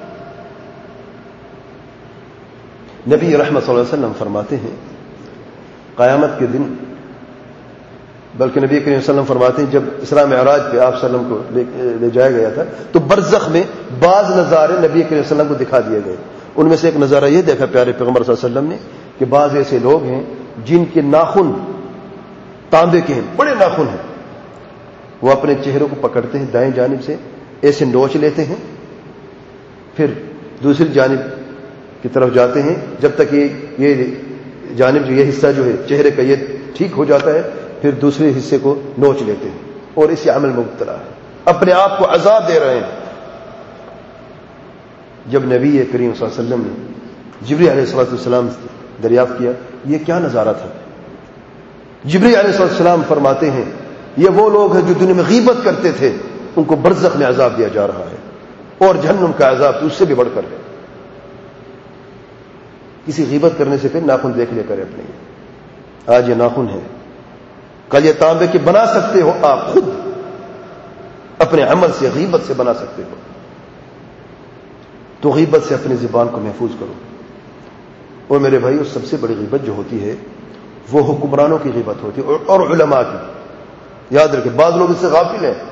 نبی رحمت صلی اللہ علیہ وسلم فرماتے ہیں قیامت کے دن، بلکہ نبی کریم صلی اللہ علیہ وسلم فرماتے ہیں جب اسراء معراج پہ آپ صلی اللہ علیہ وسلم کو لے جایا گیا تھا تو برزخ میں بعض نظارے نبی کریم صلی اللہ علیہ وسلم کو دکھا دیے گئے. ان میں سے ایک نظارہ یہ دیکھا پیارے پیغمبر صلی اللہ علیہ وسلم نے کہ بعض ایسے لوگ ہیں جن کے ناخن تانبے کے ہیں، بڑے ناخن ہیں، وہ اپنے چہروں کو پکڑتے ہیں دائیں جانب سے، ایسے نوچ لیتے ہیں، پھر دوسری جانب کی طرف جاتے ہیں جب تک یہ یہ جانب جو یہ حصہ جو ہے چہرے کا یہ ٹھیک ہو جاتا ہے، پھر دوسرے حصے کو نوچ لیتے ہیں اور اسی عمل میں مبتلا ہے، اپنے آپ کو عذاب دے رہے ہیں. جب نبی کریم صلی اللہ علیہ وسلم نے جبریل علیہ الصلوۃ والسلام دریافت کیا یہ کیا نظارہ تھا؟ جبریل علیہ السلام فرماتے ہیں یہ وہ لوگ ہیں جو دنیا میں غیبت کرتے تھے، ان کو برزخ میں عذاب دیا جا رہا ہے، اور جہنم کا عذاب تو اس سے بھی بڑھ کر ہے۔ کسی غیبت کرنے سے پھر ناخن دیکھ لیا کرے اپنے، آج یہ ناخن ہے، کل یہ تانبے کے بنا سکتے ہو آپ خود، اپنے عمل سے غیبت سے بنا سکتے ہو، تو غیبت سے اپنی زبان کو محفوظ کرو۔ اور میرے بھائی، اس سب سے بڑی غیبت جو ہوتی ہے وہ حکمرانوں کی غیبت ہوتی ہے اور علماء کی۔ یاد رکھیں، بعض لوگ اس سے غافل ہیں۔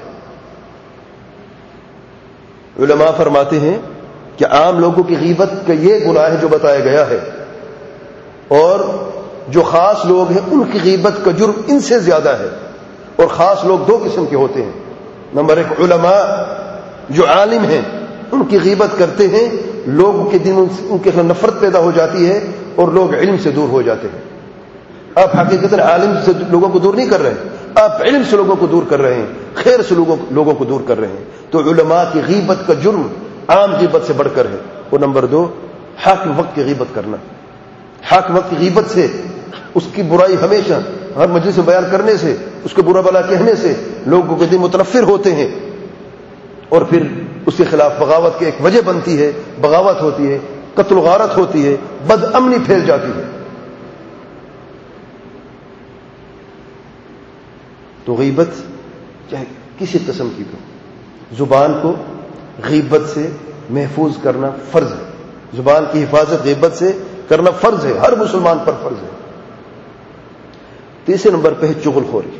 علماء فرماتے ہیں کہ عام لوگوں کی غیبت کا یہ گناہ ہے جو بتایا گیا ہے، اور جو خاص لوگ ہیں ان کی غیبت کا جرم ان سے زیادہ ہے۔ اور خاص لوگ دو قسم کے ہوتے ہیں، نمبر ایک علماء جو عالم ہیں، ان کی غیبت کرتے ہیں، لوگوں کے دل ان کے خلاف نفرت پیدا ہو جاتی ہے اور لوگ علم سے دور ہو جاتے ہیں۔ آپ حقیقت عالم سے لوگوں کو دور نہیں کر رہے ہیں، آپ علم سے لوگوں کو دور کر رہے ہیں، خیر سے لوگوں لوگوں کو دور کر رہے ہیں۔ تو علماء کی غیبت کا جرم عام غیبت سے بڑھ کر ہے۔ اور نمبر دو، حاکم وقت کی غیبت کرنا۔ حاکم وقت کی غیبت سے، اس کی برائی ہمیشہ ہر مجلس میں بیان کرنے سے، اس کو برا بلا کہنے سے لوگوں کے دل متنفر ہوتے ہیں، اور پھر اس کے خلاف بغاوت کی ایک وجہ بنتی ہے، بغاوت ہوتی ہے، قتل و غارت ہوتی ہے، بد امنی پھیل جاتی ہے۔ تو غیبت چاہے کسی قسم کی ہو، زبان کو غیبت سے محفوظ کرنا فرض ہے۔ زبان کی حفاظت غیبت سے کرنا فرض ہے، ہر مسلمان پر فرض ہے۔ تیسرے نمبر پہ ہے چغل خوری۔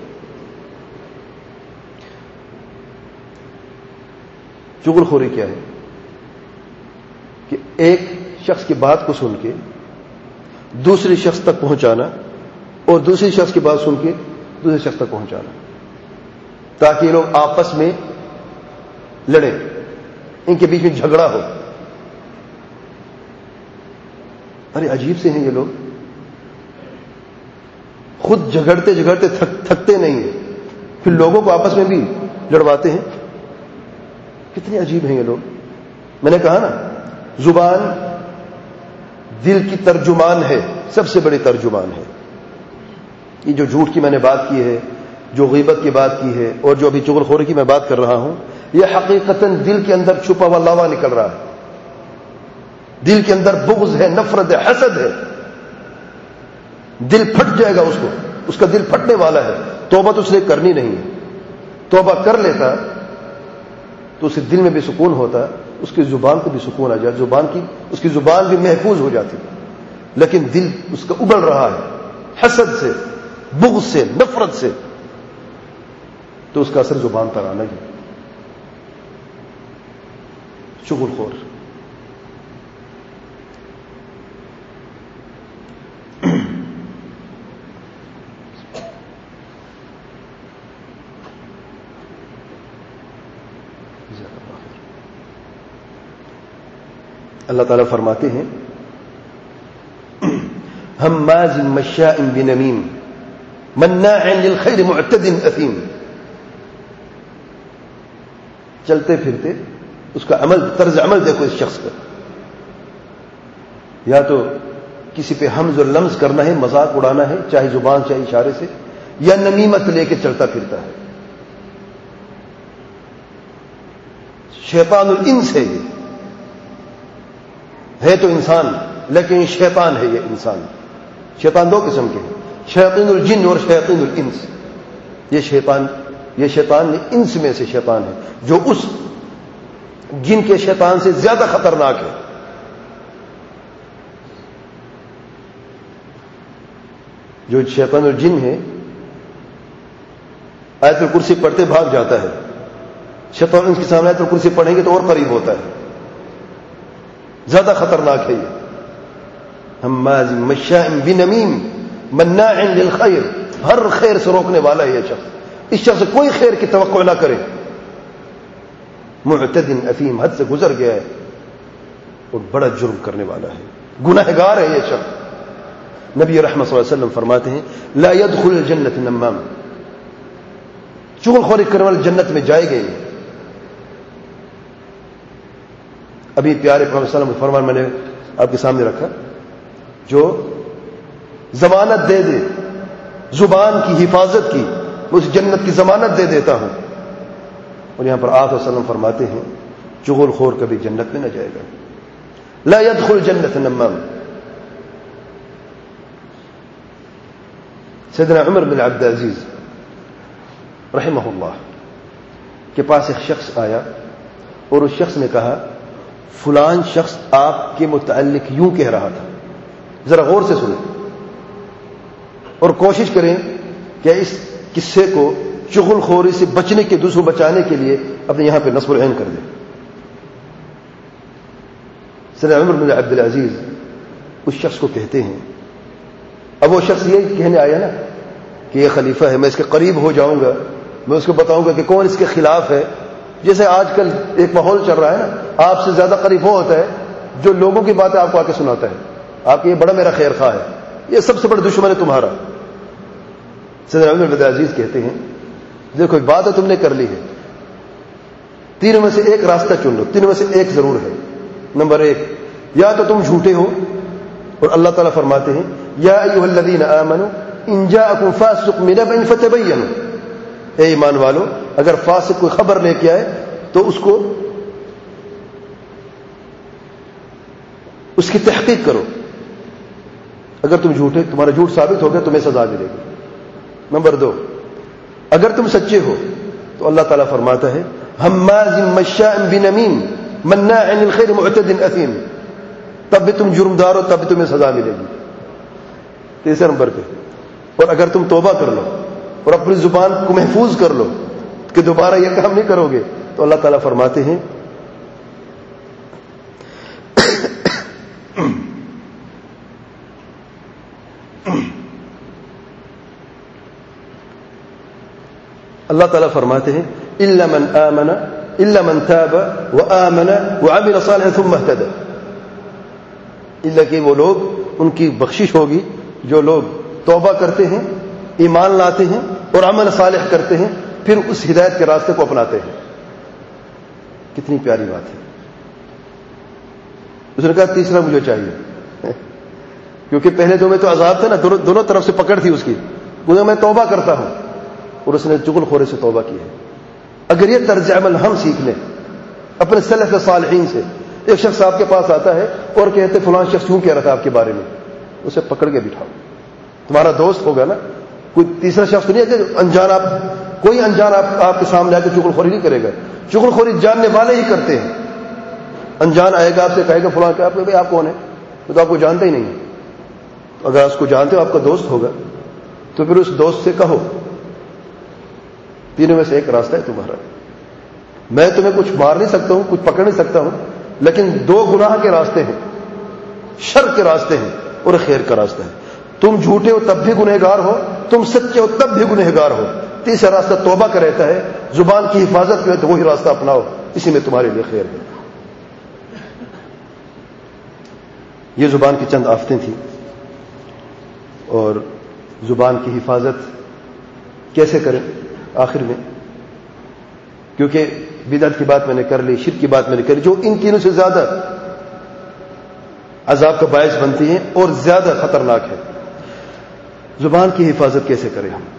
چغل خوری کیا ہے؟ کہ ایک شخص کی بات کو سن کے دوسرے شخص تک پہنچانا، اور دوسری شخص کی بات سن کے دوسرے شخص تک پہنچانا، تاکہ یہ لوگ آپس میں لڑیں، ان کے بیچ میں جھگڑا ہو۔ ارے عجیب سے ہیں یہ لوگ، خود جھگڑتے جھگڑتے تھک تھکتے نہیں ہیں، پھر لوگوں کو آپس میں بھی لڑواتے ہیں۔ کتنے عجیب ہیں یہ لوگ۔ میں نے کہا نا، زبان دل کی ترجمان ہے، سب سے بڑی ترجمان ہے۔ یہ جو جھوٹ کی میں نے بات کی ہے، جو غیبت کی بات کی ہے، اور جو ابھی چغل خوری کی میں بات کر رہا ہوں، یہ حقیقتاً دل کے اندر چھپا ہوا لاوا نکل رہا ہے۔ دل کے اندر بغض ہے، نفرت ہے، حسد ہے، دل پھٹ جائے گا، اس کو اس کا دل پھٹنے والا ہے۔ توبہ تو اس نے کرنی نہیں ہے، توبہ کر لیتا تو اسے دل میں بھی سکون ہوتا، اس کی زبان کو بھی سکون آ جائے، زبان کی اس کی زبان بھی محفوظ ہو جاتی۔ لیکن دل اس کا ابل رہا ہے حسد سے، بغض سے، نفرت سے، تو اس کا اثر زبان پر آنا ہی۔ چغل خور۔ اللہ تعالیٰ فرماتے ہیں ہماز مشاء بنمیم مناع للخیر معتد اثیم۔ چلتے پھرتے اس کا عمل، طرز عمل دیکھو اس شخص کا، یا تو کسی پہ حمز اور لمز کرنا ہے، مذاق اڑانا ہے، چاہے زبان چاہے اشارے سے، یا نمیمت لے کے چلتا پھرتا ہے۔ شیطان الانس ہے، یہ ہے تو انسان لیکن شیطان ہے۔ یہ انسان، شیطان دو قسم کے ہیں، شیاطین الجن اور شیاطین الانس۔ یہ شیطان یہ شیطان انس میں سے شیطان ہے، جو اس جن کے شیطان سے زیادہ خطرناک ہے۔ جو شیطان الجن ہے، آیت الکرسی پڑھتے بھاگ جاتا ہے، شیطان انس کے سامنے آیت الکرسی پڑھیں گے تو اور قریب ہوتا ہے، زیادہ خطرناک ہے یہ۔ ہماز مشاء بنمیم مناع للخیر، ہر خیر سے روکنے والا ہے یہ شخص۔ اس شخص سے کوئی خیر کی توقع نہ کرے۔ معتد اثیم، حد سے گزر گیا ہے اور بڑا جرم کرنے والا ہے، گناہگار ہے یہ شخص۔ نبی رحمت صلی اللہ علیہ وسلم فرماتے ہیں لا يدخل الجنت نمام، چغل خوری کرنے والے جنت میں جائے گئے۔ ابھی پیارے محمد صلی اللہ علیہ وسلم کا فرمان میں نے آپ کے سامنے رکھا، جو ضمانت دے دے زبان کی حفاظت کی، میں اس جنت کی ضمانت دے دیتا ہوں۔ اور یہاں پر آقا صلی اللہ علیہ وسلم فرماتے ہیں چغل خور کبھی جنت میں نہ جائے گا، لا يدخل جنت نمام۔ سیدنا عمر بن عبد العزیز رحمہ اللہ کے پاس ایک شخص آیا اور اس شخص نے کہا فلان شخص آپ کے متعلق یوں کہہ رہا تھا، ذرا غور سے سنیں اور کوشش کریں کہ اس قصے کو چغل خوری سے بچنے کے دوسروں بچانے کے لیے اپنے یہاں پہ نصب العین کر دیں۔ سیدنا عمر بن عبد العزیز اس شخص کو کہتے ہیں، اب وہ شخص یہ کہنے آیا نا کہ یہ خلیفہ ہے، میں اس کے قریب ہو جاؤں گا، میں اس کو بتاؤں گا کہ کون اس کے خلاف ہے۔ جیسے آج کل ایک ماحول چل رہا ہے نا، آپ سے زیادہ قریب وہ ہوتا ہے جو لوگوں کی باتیں آپ کو آ کے سناتا ہے، آپ یہ بڑا میرا خیر خواہ ہے، یہ سب سے بڑا دشمن ہے تمہارا۔ سیدنا عمر بن عبد العزیز کہتے ہیں دیکھو ایک بات ہے تم نے کر لی ہے، تینوں میں سے ایک راستہ چن لو، تینوں میں سے ایک ضرور ہے۔ نمبر ایک، یا تو تم جھوٹے ہو اور اللہ تعالیٰ فرماتے ہیں یا ایھا الذین آمنوا ان جاءکم فاسق بنبأ فتبینوا، اے ایمان والو اگر فاسق کوئی خبر لے کے آئے تو اس کو اس کی تحقیق کرو، اگر تم جھوٹے تمہارا جھوٹ ثابت ہو گیا تمہیں سزا ملے گی۔ نمبر دو، اگر تم سچے ہو تو اللہ تعالیٰ فرماتا ہے ہماز مشاء بنمیم مناع للخیر معتد اثیم، تب بھی تم جرمدار ہو تب بھی تمہیں سزا ملے گی۔ تیسرے نمبر پہ، اور اگر تم توبہ کر لو اور اپنی زبان کو محفوظ کر لو کہ دوبارہ یہ کام نہیں کرو گے تو اللہ تعالیٰ فرماتے ہیں اللہ تعالیٰ فرماتے ہیں الا من آمن الا من تاب وآمن وعمل صالحا ثم اهتدى، الا کہ وہ لوگ ان کی بخشش ہوگی جو لوگ توبہ کرتے ہیں، ایمان لاتے ہیں اور عمل صالح کرتے ہیں، پھر اس ہدایت کے راستے کو اپناتے ہیں۔ کتنی پیاری بات ہے۔ اس نے کہا تیسرا مجھے چاہیے، کیونکہ پہلے دو میں تو عذاب تھا نا، دونوں طرف سے پکڑ تھی اس کی، بولا میں توبہ کرتا ہوں، اور اس نے چغل خوری سے توبہ کی ہے۔ اگر یہ طرز عمل ہم سیکھ لیں اپنے سلف صالحین سے، ایک شخص آپ کے پاس آتا ہے اور کہتے فلاں شخص یوں کہہ رہا تھا آپ کے بارے میں، اسے پکڑ کے بٹھاؤ، تمہارا دوست ہوگا نا، کوئی تیسرا شخص نہیں ہے کہ انجان آپ کوئی انجان آپ آپ کے سامنے آ کے چغل خوری نہیں کرے گا، چغل خوری جاننے والے ہی کرتے ہیں۔ انجان آئے گا آپ سے کہے گا فلاں کہ آپ بھائی آپ کون ہے، تو آپ کو جانتے ہی نہیں ہے، اگر اس کو جانتے ہو آپ کا دوست ہوگا تو پھر اس دوست سے کہو تینوں میں سے ایک راستہ ہے تمہارا، میں تمہیں کچھ مار نہیں سکتا ہوں، کچھ پکڑ نہیں سکتا ہوں، لیکن دو گناہ کے راستے ہیں، شر کے راستے ہیں اور خیر کا راستہ ہے۔ تم جھوٹے ہو تب بھی گنہگار ہو، تم سچے ہو تب بھی گنہگار ہو۔ تیسرا راستہ توبہ کا رہتا ہے، زبان کی حفاظت میں تو وہی راستہ اپناؤ، اسی میں تمہارے لیے خیر ہے۔ یہ زبان کی چند آفتیں تھیں، اور زبان کی حفاظت کیسے کریں آخر میں، کیونکہ بدعت کی بات میں نے کر لی، شرک کی بات میں نے کر لی، جو ان تینوں سے زیادہ عذاب کا باعث بنتی ہیں اور زیادہ خطرناک ہے۔ زبان کی حفاظت کیسے کریں ہم؟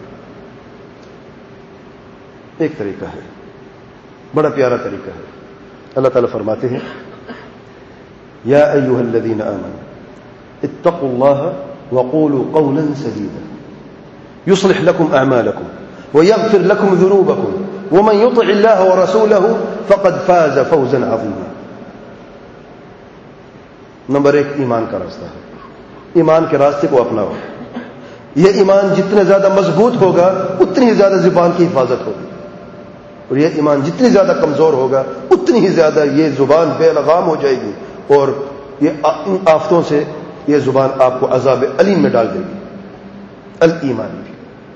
ایک طریقہ ہے، بڑا پیارا طریقہ ہے۔ اللہ تعالیٰ فرماتے ہیں یا ایھا الذین آمنوا اتقوا اللہ وقولوا قولا سدیدا یصلح لکم اعمالکم ویغفر لکم ذنوبکم ومن یطع اللہ ورسولہ فقد فاز فوزا عظیما۔ نمبر ایک، ایمان کا راستہ ہے، ایمان کے راستے کو اپناؤ۔ یہ ایمان جتنا زیادہ مضبوط ہوگا اتنی ہی زیادہ زبان کی حفاظت ہوگی، اور یہ ایمان جتنی زیادہ کمزور ہوگا اتنی ہی زیادہ یہ زبان بے لگام ہو جائے گی، اور یہ ان آفتوں سے یہ زبان آپ کو عذاب علیم میں ڈال دے گی۔ الایمان بھی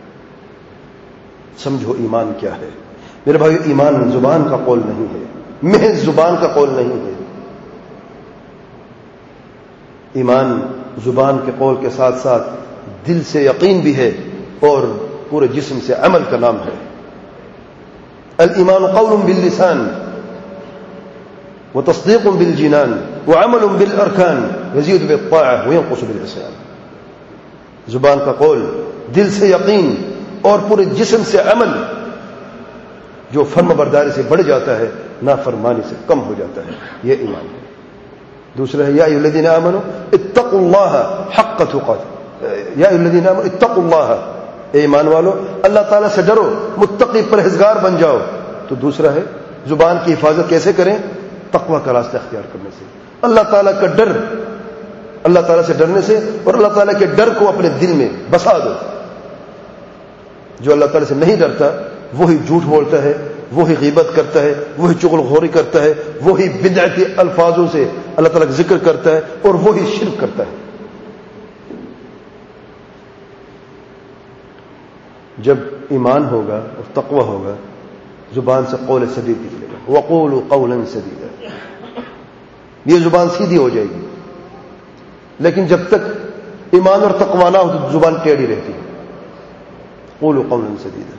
سمجھو ایمان کیا ہے میرے بھائی، ایمان زبان کا قول نہیں ہے، محض زبان کا قول نہیں ہے۔ ایمان زبان کے قول کے ساتھ ساتھ دل سے یقین بھی ہے اور پورے جسم سے عمل کا نام ہے۔ الایمان قول باللسان وتصدیق بالجنان وعمل بالارکان یزید بالطاعة وینقص بالعصیان۔ زبان کا قول، دل سے یقین اور پورے جسم سے عمل، جو فرما برداری سے بڑھ جاتا ہے نافرمانی سے کم ہو جاتا ہے، یہ ایمان ہے۔ دوسرا ہے یا ایھا الذین آمنوا اتقوا اللہ حق تقاته، یا ایھا الذین آمنوا اتقوا اللہ، اے ایمان والو اللہ تعالیٰ سے ڈرو، متقی پرہیزگار بن جاؤ۔ تو دوسرا ہے زبان کی حفاظت کیسے کریں؟ تقوی کا راستہ اختیار کرنے سے، اللہ تعالیٰ کا ڈر، اللہ تعالیٰ سے ڈرنے سے، اور اللہ تعالیٰ کے ڈر کو اپنے دل میں بسا دو۔ جو اللہ تعالیٰ سے نہیں ڈرتا وہی جھوٹ بولتا ہے، وہی غیبت کرتا ہے، وہی چغل خوری کرتا ہے، وہی بدعتی الفاظوں سے اللہ تعالیٰ کا ذکر کرتا ہے، اور وہی شرک کرتا ہے۔ جب ایمان ہوگا اور تقوی ہوگا، زبان سے قول سدید نکلے گا، وقولوا قولا سدیدا، یہ زبان سیدھی ہو جائے گی۔ لیکن جب تک ایمان اور تقوی نہ ہو تو زبان ٹیڑھی رہتی ہے۔ قولوا قولا سدیدا۔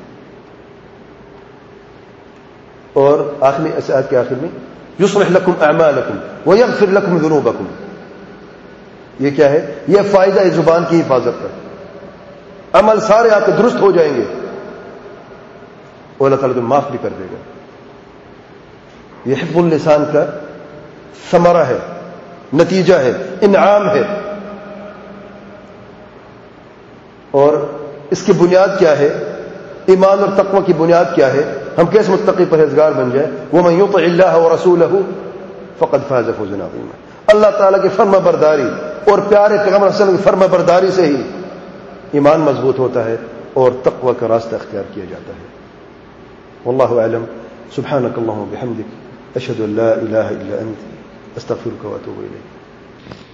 اور آخری آیت کے آخر میں یصلح لکم اعمالکم ویغفر لکم ذنوبکم، یہ کیا ہے؟ یہ فائدہ ہے زبان کی حفاظت کا، عمل سارے آپ کے درست ہو جائیں گے اور اللہ تعالیٰ تمہیں معاف بھی کر دے گا۔ یہ حفظ اللسان کا ثمرہ ہے، نتیجہ ہے، انعام ہے۔ اور اس کی بنیاد کیا ہے؟ ایمان اور تقوی کی بنیاد کیا ہے؟ ہم کیسے متقی پرہیزگار بن جائیں؟ وَمَن يُطِعِ اللَّهَ وَرَسُولَهُ فَقَدْ فَازَ فَوْزًا عَظِيمًا، اللہ تعالیٰ کی فرما برداری اور پیارے پیغمبر صلی اللہ علیہ وسلم کی فرما برداری سے ہی ایمان مضبوط ہوتا ہے اور تقوی کا راستہ اختیار کیا جاتا ہے۔ واللہ اعلم، سبحانک اللہم وبحمدک، اشہد ان لا الہ الا انت، استغفرک واتوب الیک۔